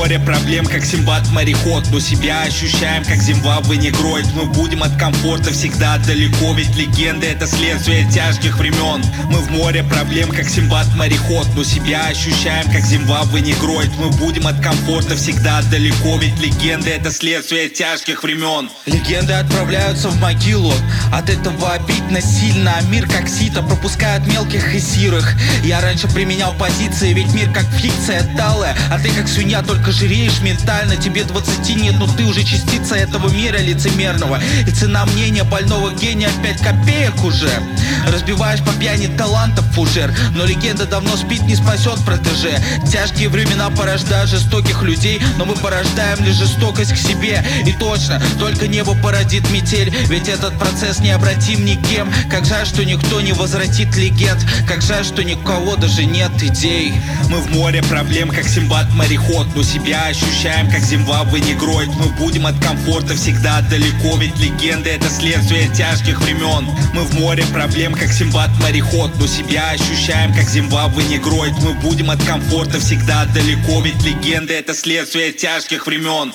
море проблем, как Симбад-мореход, но себя ощущаем, как Зимбабве-негроид. Мы будем от комфорта всегда далеко, ведь легенды — это следствие тяжких времен. Мы в море проблем, как Симбад-мореход, но себя ощущаем, как Зимбабве-негроид. Мы будем от комфорта всегда далеко, ведь легенды — это следствие тяжких времен. Легенды отправляются в могилу, от этого обидно сильно. А мир как сито пропускает мелких и сирых. Я раньше применял позиции, ведь мир как фикция талая, а ты как свинья, только жиреешь ментально. Тебе 20 нет, но ты уже частица этого мира лицемерного. И цена мнения больного гения 5 копеек уже. Разбиваешь по пьяни талантов фужер, но легенда давно спит, не спасет протеже. Тяжкие времена порождают жестоких людей, но мы порождаем лишь жестокость к себе. И точно, только небо породит метель, ведь этот процесс необратим никем. Как жаль, что никто не возвратит легенд, как жаль, что ни у кого даже нет идей. Мы в море проблем, как Симбад-мореход, но себя ощущаем, как Зимбабве-негроид. Мы будем от комфорта всегда далеко, ведь легенды — это следствие тяжких времен. Мы в море проблем, как Симбад-мореход, но себя ощущаем, как Зимбабве-негроид. Мы будем от комфорта всегда далеко, ведь легенды — это следствие тяжких времен.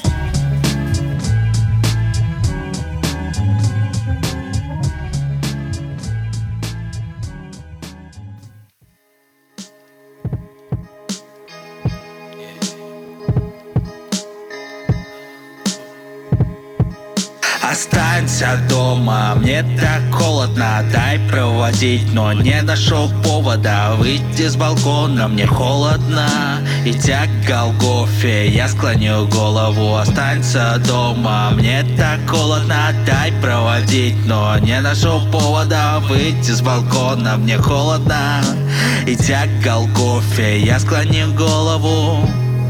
Останься дома, мне так холодно, дай проводить, но не нашел повода выйти с балкона, мне холодно. Идя к Голгофе, я склонил голову. Останься дома, мне так холодно, дай проводить, но не нашел повода выйти с балкона, мне холодно. Идя к Голгофе, я склонил голову.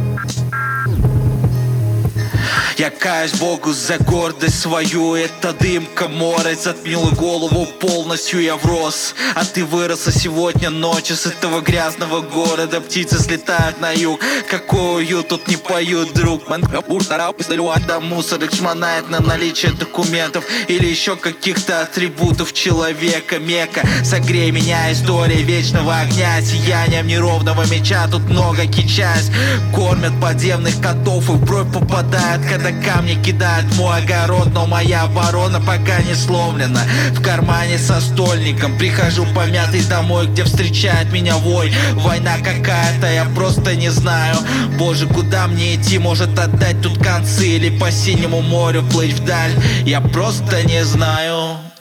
Я каюсь Богу за гордость свою. Эта дымка море затмила голову полностью. Я врос, а ты выросла сегодня ночью. С этого грязного города птицы слетают на юг. Какой уют, тут не поют, друг. Да мусорок шмонает на наличие документов или еще каких-то атрибутов человека. Мека, согрей меня, история вечного огня, сиянием неровного меча. Тут много кичась, кормят подземных котов и в бровь попадают, когда камни кидают в мой огород. Но моя оборона пока не сломлена. В кармане со стольником прихожу помятый домой, где встречает меня вой. Война какая-то, я просто не знаю. Боже, куда мне идти? Может отдать тут концы или по синему морю плыть вдаль? Я просто не знаю.